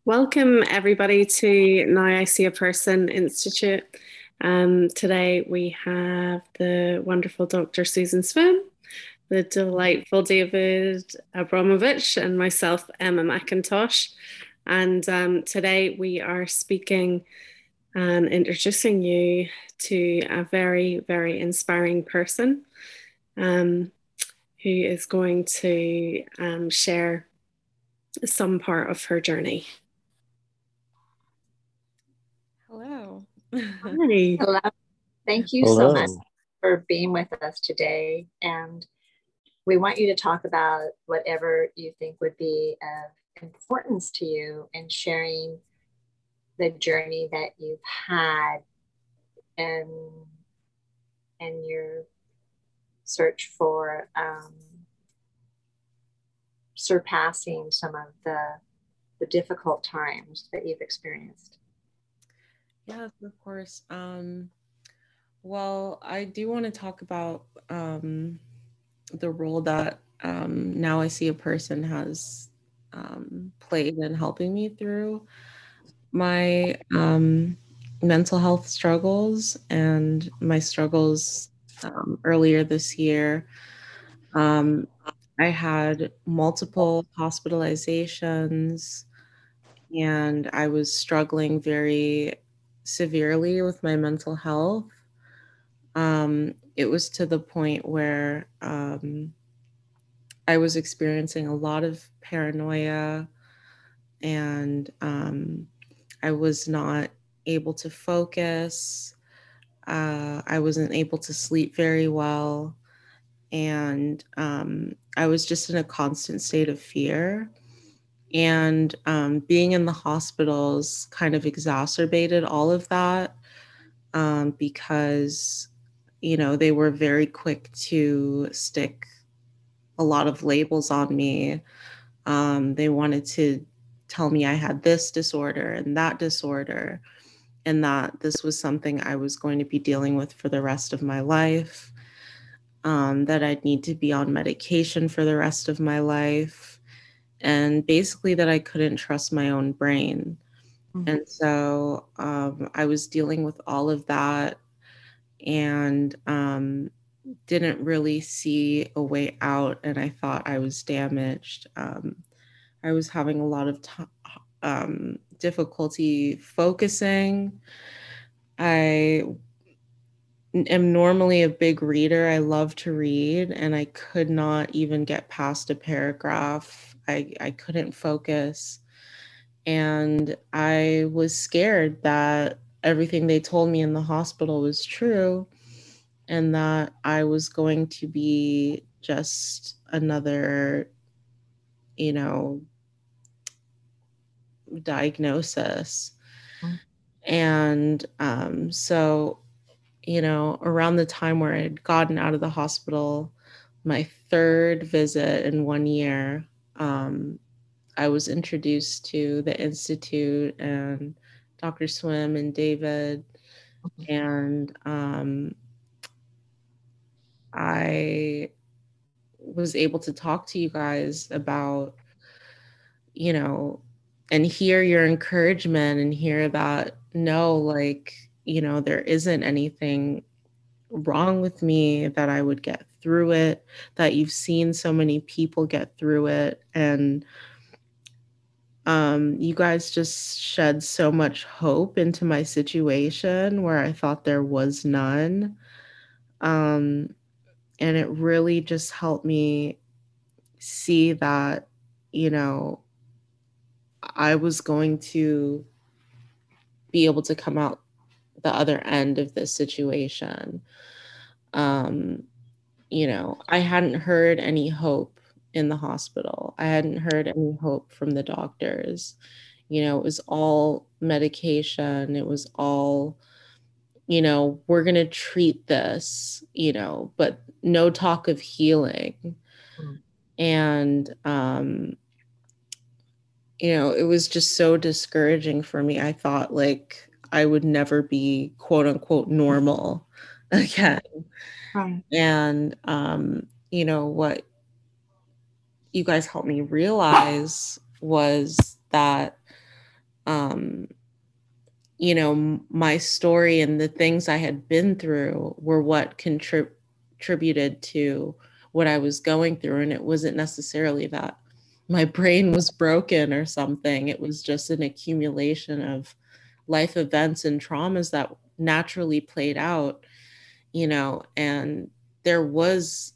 Welcome, everybody, to Now I See a Person Institute. Today we have the wonderful Dr. Susan Swim, the delightful David Abramovich, and myself, Emma McIntosh. And today we are speaking and introducing you to a very, very inspiring person um, who is going to share some part of her journey. Hello. Hi. Hello. Thank you so much Hello. for being with us today. And we want you to talk about whatever you think would be of importance to you in sharing the journey that you've had and your search for surpassing some of the difficult times that you've experienced. Yes, of course. Well, I do want to talk about the role that Now I See a Person has played in helping me through my mental health struggles and my struggles earlier this year. Um, I had multiple hospitalizations and I was struggling very severely with my mental health. It was to the point where I was experiencing a lot of paranoia and I was not able to focus. I wasn't able to sleep very well. And I was just in a constant state of fear. And being in the hospitals kind of exacerbated all of that because, they were very quick to stick a lot of labels on me. They wanted to tell me I had this disorder and that disorder, and that this was something I was going to be dealing with for the rest of my life, that I'd need to be on medication for the rest of my life, and basically that I couldn't trust my own brain. And so I was dealing with all of that and didn't really see a way out. And I thought I was damaged. I was having a lot of difficulty focusing. I am normally a big reader. I love to read, and I could not even get past a paragraph. I couldn't focus. And I was scared that everything they told me in the hospital was true and that I was going to be just another, you know, diagnosis. And around the time where I had gotten out of the hospital, my third visit in 1 year, I was introduced to the Institute and Dr. Swim and David. And I was able to talk to you guys about, you know, and hear your encouragement and hear that, no, like, there isn't anything wrong with me, that I would get through it, that you've seen so many people get through it. And you guys just shed so much hope into my situation where I thought there was none. And it really just helped me see that, you know, I was going to be able to come out the other end of this situation. Um, I hadn't heard any hope in the hospital. I hadn't heard any hope from the doctors. It was all medication. It was all, we're going to treat this, but no talk of healing. And, it was just so discouraging for me. I thought like I would never be quote unquote normal again. Right. And, what you guys helped me realize was that, um, my story and the things I had been through were what contributed to what I was going through. And it wasn't necessarily that my brain was broken or something. It was just an accumulation of life events and traumas that naturally played out, and there was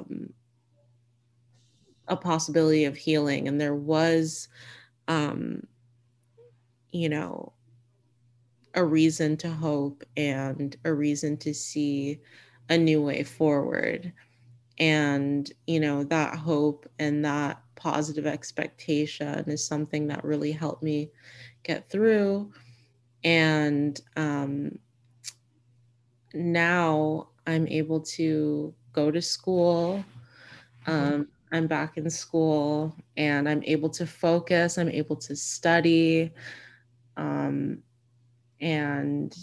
a possibility of healing, and there was, um, you know, a reason to hope and a reason to see a new way forward. And, that hope and that positive expectation is something that really helped me get through. And now I'm able to go to school. I'm back in school and I'm able to focus, I'm able to study. And,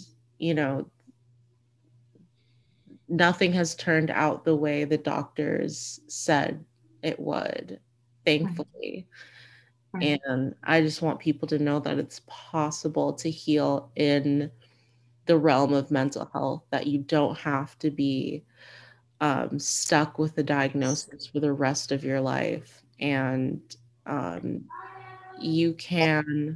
nothing has turned out the way the doctors said it would, thankfully. Right. And I just want people to know that it's possible to heal in the realm of mental health, that you don't have to be stuck with the diagnosis for the rest of your life. And you can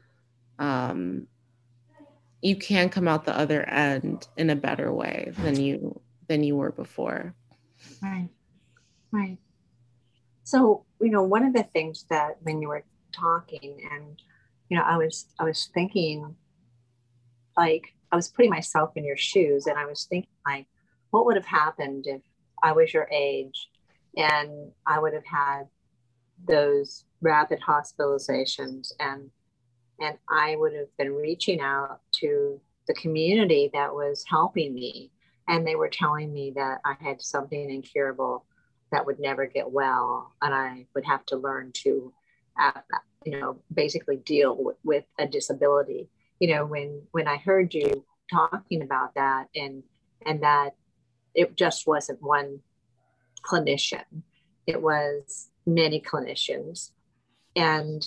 come out the other end in a better way than you were before. Right. So, one of the things that when you were talking, and I was thinking, like, I was putting myself in your shoes, and I was thinking, like, what would have happened if I was your age and I would have had those rapid hospitalizations, and I would have been reaching out to the community that was helping me, and they were telling me that I had something incurable that would never get well, and I would have to learn to, basically deal with a disability. When I heard you talking about that, and that it just wasn't one clinician, it was many clinicians, and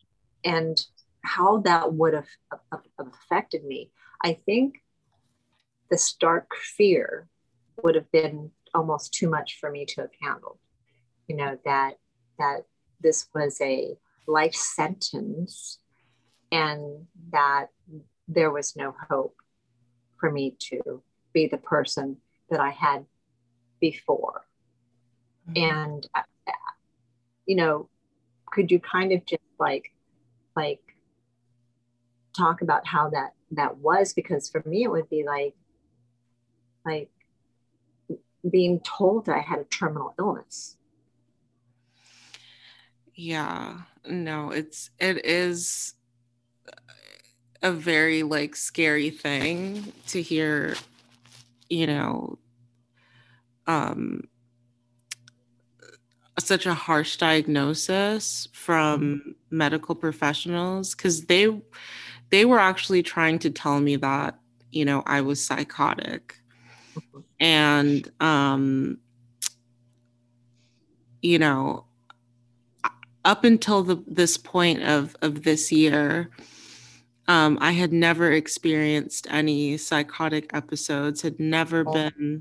how that would have affected me. I think the stark fear would have been almost too much for me to have handled. That this was a life sentence, and that there was no hope for me to be the person that I had before. And could you kind of just like talk about how that was? Because for me it would be like being told that I had a terminal illness. Yeah, no, it is a very scary thing to hear, such a harsh diagnosis from medical professionals, because they were actually trying to tell me that, I was psychotic. And, up until this point of this year, I had never experienced any psychotic episodes, had never been,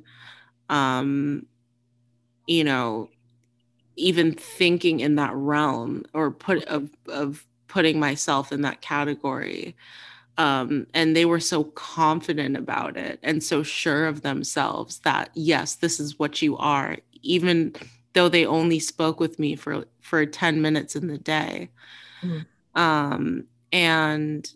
even thinking in that realm, or of putting myself in that category. And they were so confident about it and so sure of themselves that, yes, this is what you are, even though they only spoke with me for 10 minutes in the day. And,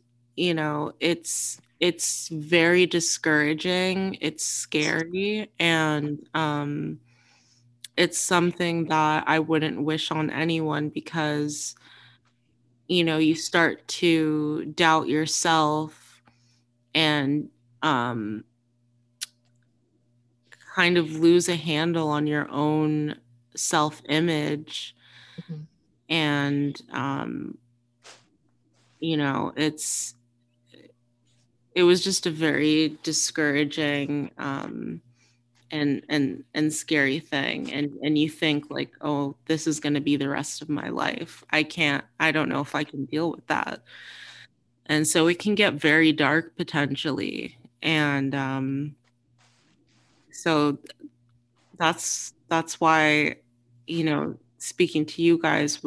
it's very discouraging. It's scary. And it's something that I wouldn't wish on anyone, because, you start to doubt yourself and kind of lose a handle on your own self-image. And it was just a very discouraging and scary thing. And you think like, oh, this is going to be the rest of my life. I don't know if I can deal with that. And so it can get very dark potentially. And so that's why, speaking to you guys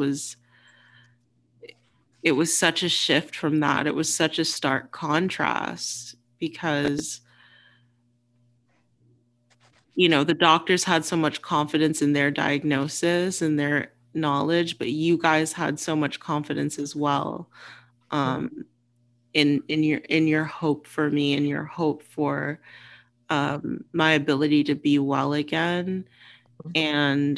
it was such a shift from that. It was such a stark contrast because, the doctors had so much confidence in their diagnosis and their knowledge, but you guys had so much confidence as well, in your hope for me and your hope for my ability to be well again. And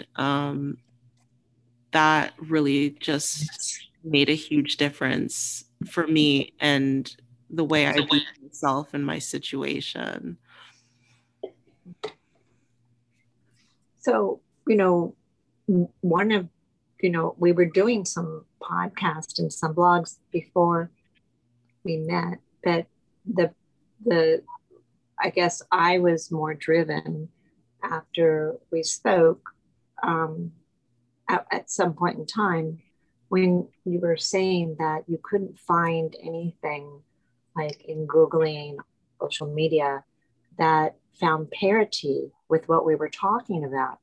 that really just made a huge difference for me and the way I view myself and my situation. So, one of, we were doing some podcasts and some blogs before we met, but the I guess I was more driven after we spoke, at some point in time when you were saying that you couldn't find anything like in Googling social media that found parity with what we were talking about.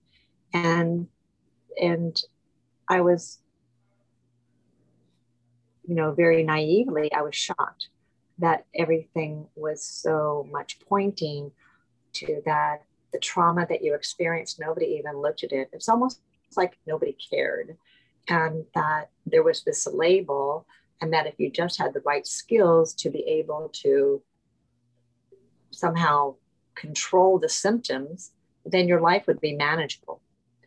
And I was, very naively, I was shocked that everything was so much pointing to that the trauma that you experienced, nobody even looked at it. It's almost like nobody cared. And that there was this label, and that if you just had the right skills to be able to somehow control the symptoms, then your life would be manageable.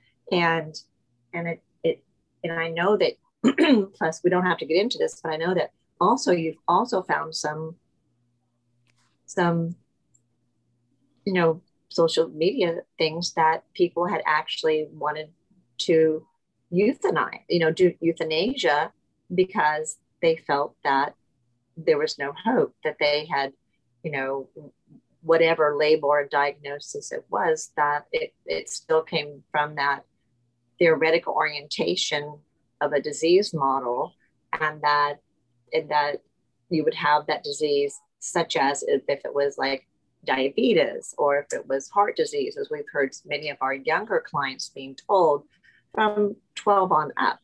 And and I know that plus we don't have to get into this, but I know that also you've also found some social media things that people had actually wanted to euthanize, do euthanasia because they felt that there was no hope, that they had, whatever label or diagnosis it was, that it still came from that theoretical orientation of a disease model, and that you would have that disease, such as if it was like diabetes or if it was heart disease, as we've heard many of our younger clients being told from 12 on up.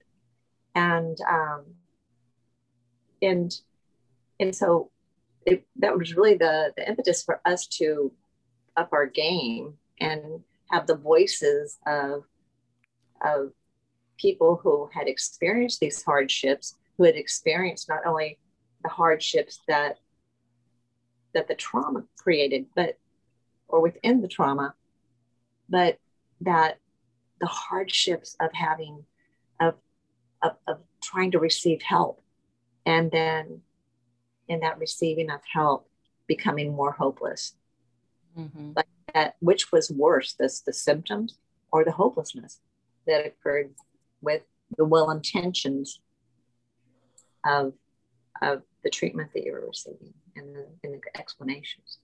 And um, and and so that was really the impetus for us to up our game and have the voices of people who had experienced these hardships, who had experienced not only the hardships that the trauma created, but or within the trauma, but that the hardships of having of trying to receive help, and then in that receiving of help becoming more hopeless. Like that, which was worse, the symptoms or the hopelessness that occurred with the well intentions of the treatment that you were receiving and the explanations.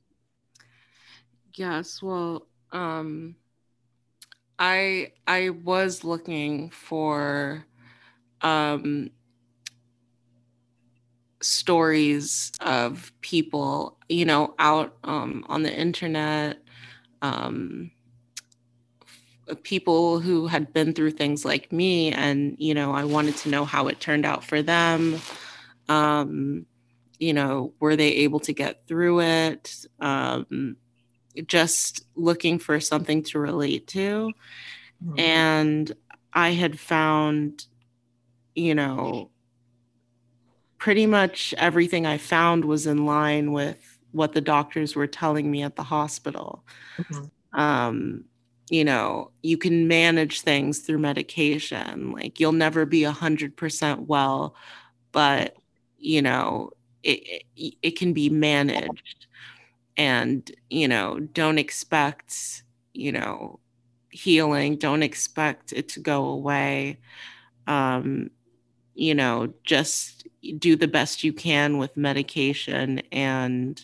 Yes, well, I was looking for stories of people, out on the internet, people who had been through things like me, and I wanted to know how it turned out for them. Were they able to get through it? Just looking for something to relate to. And I had found, pretty much everything I found was in line with what the doctors were telling me at the hospital. You can manage things through medication. Like, you'll never be 100% well, but it can be managed. And don't expect healing, don't expect it to go away. Just do the best you can with medication, and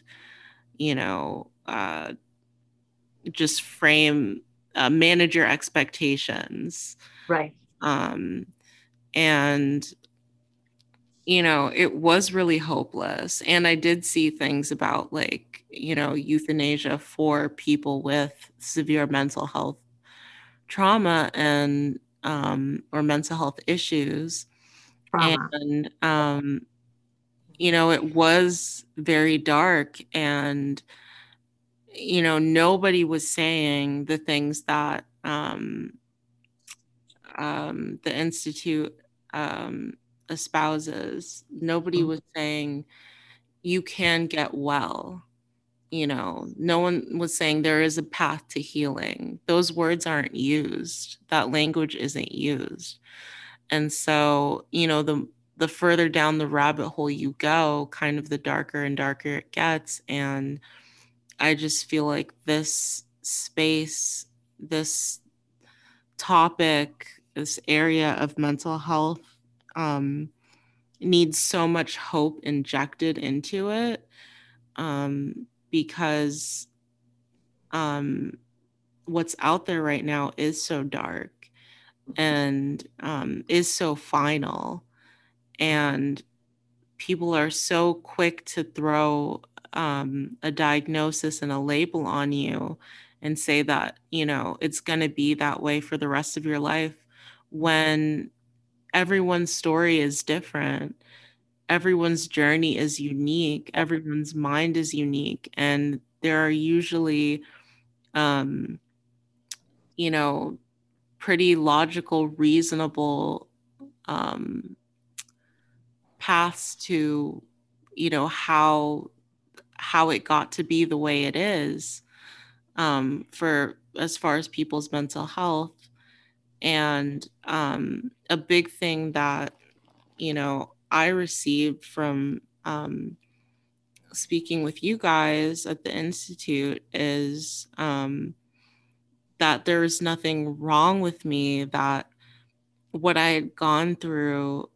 just manage your expectations. Right. And it was really hopeless. And I did see things about like, euthanasia for people with severe mental health trauma and or mental health issues. Trauma. And it was very dark, and nobody was saying the things that the Institute espouses. Nobody was saying you can get well. No one was saying there is a path to healing. Those words aren't used. That language isn't used. And so, the further down the rabbit hole you go, kind of the darker and darker it gets. And I just feel like this space, this topic, this area of mental health needs so much hope injected into it, because what's out there right now is so dark and is so final. And people are so quick to throw a diagnosis and a label on you and say that, it's going to be that way for the rest of your life, when everyone's story is different. Everyone's journey is unique. Everyone's mind is unique. And there are usually, um, pretty logical, reasonable paths to, how it got to be the way it is, for as far as people's mental health. And a big thing that I received from speaking with you guys at the Institute is that there is nothing wrong with me, that what I had gone through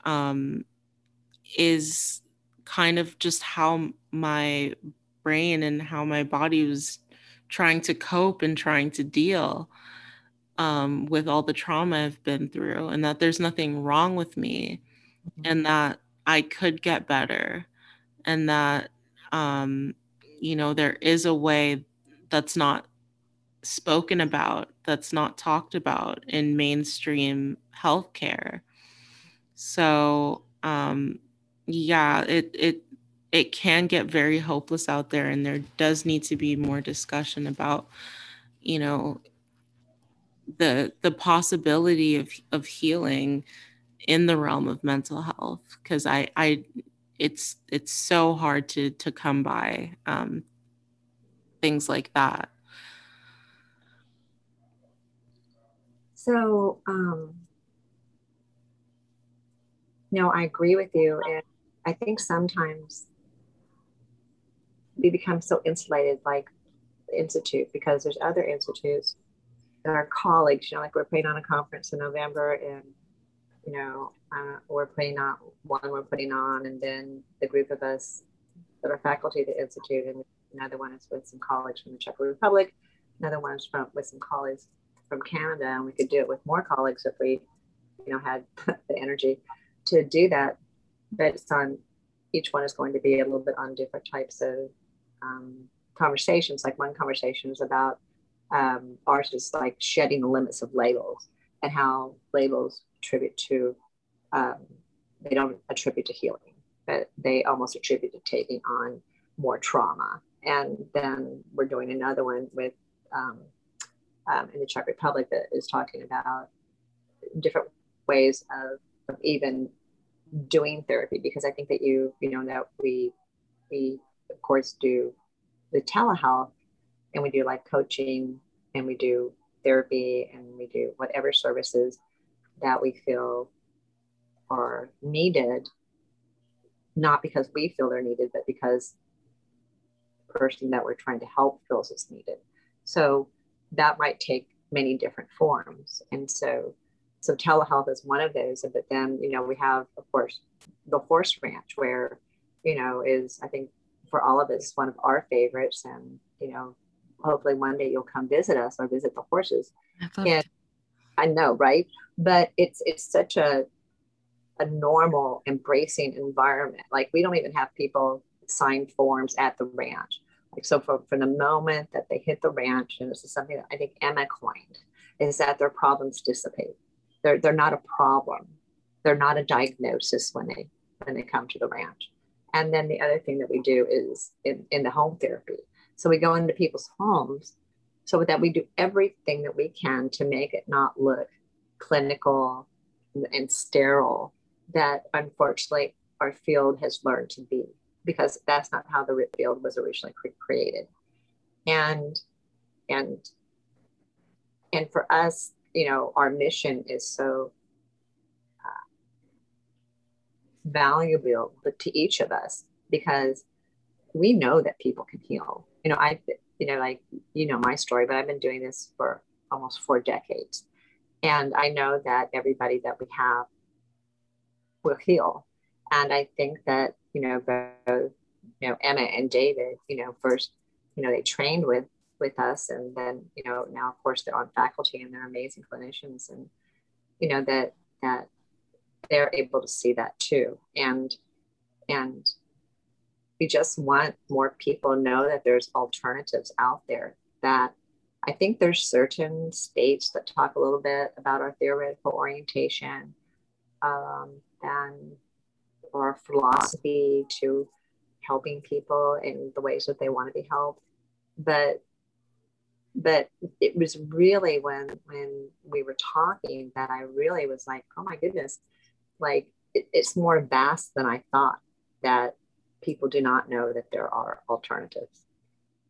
is kind of just how my brain and how my body was trying to cope and trying to deal with all the trauma I've been through, and that there's nothing wrong with me, and that I could get better, and that there is a way that's not spoken about, that's not talked about in mainstream healthcare. So yeah, it can get very hopeless out there, and there does need to be more discussion about you know the possibility of healing in the realm of mental health, because I it's so hard to come by things like that. So, no, I agree with you. And I think sometimes we become so insulated, like the Institute, because there's other institutes that are colleagues, like we're putting on a conference in November, and, we're putting on one, and then the group of us that are faculty at the Institute, and another one is with some colleagues from the Czech Republic, another one is with some colleagues from Canada, and we could do it with more colleagues if we, had the energy to do that. But it's on, each one is going to be a little bit on different types of conversations. Like one conversation is about ours is like shedding the limits of labels, and how labels attribute to, they don't attribute to healing, but they almost attribute to taking on more trauma. And then we're doing another one with in the Czech Republic that is talking about different ways of even doing therapy, because I think that that we of course do the telehealth, and we do like coaching, and we do therapy, and we do whatever services that we feel are needed, not because we feel they're needed, but because the person that we're trying to help feels it's needed. So that might take many different forms. And so telehealth is one of those. But then, we have, of course, the horse ranch, where, is, I think, for all of us, one of our favorites. And, hopefully one day you'll come visit us or visit the horses. And I know, right? But it's such a a normal, embracing environment. Like we don't even have people sign forms at the ranch. Like so, from the moment that they hit the ranch, and this is something that I think Emma coined, is that their problems dissipate. They're not a problem. They're not a diagnosis when they come to the ranch. And then the other thing that we do is in the home therapy. So we go into people's homes so that we do everything that we can to make it not look clinical and sterile that unfortunately our field has learned to be, because that's not how the field was originally created. And for us, our mission is so valuable to each of us, because we know that people can heal. Like, my story, but I've been doing this for almost 4 decades. And I know that everybody that we have will heal. And I think that, both, Emma and David, first, they trained with us, and then, now of course they're on faculty and they're amazing clinicians, and, that they're able to see that too. And we just want more people to know that there's alternatives out there. That I think there's certain states that talk a little bit about our theoretical orientation, and our philosophy to helping people in the ways that they want to be helped. But it was really when we were talking that I really was like, oh my goodness, like it's more vast than I thought, that people do not know that there are alternatives.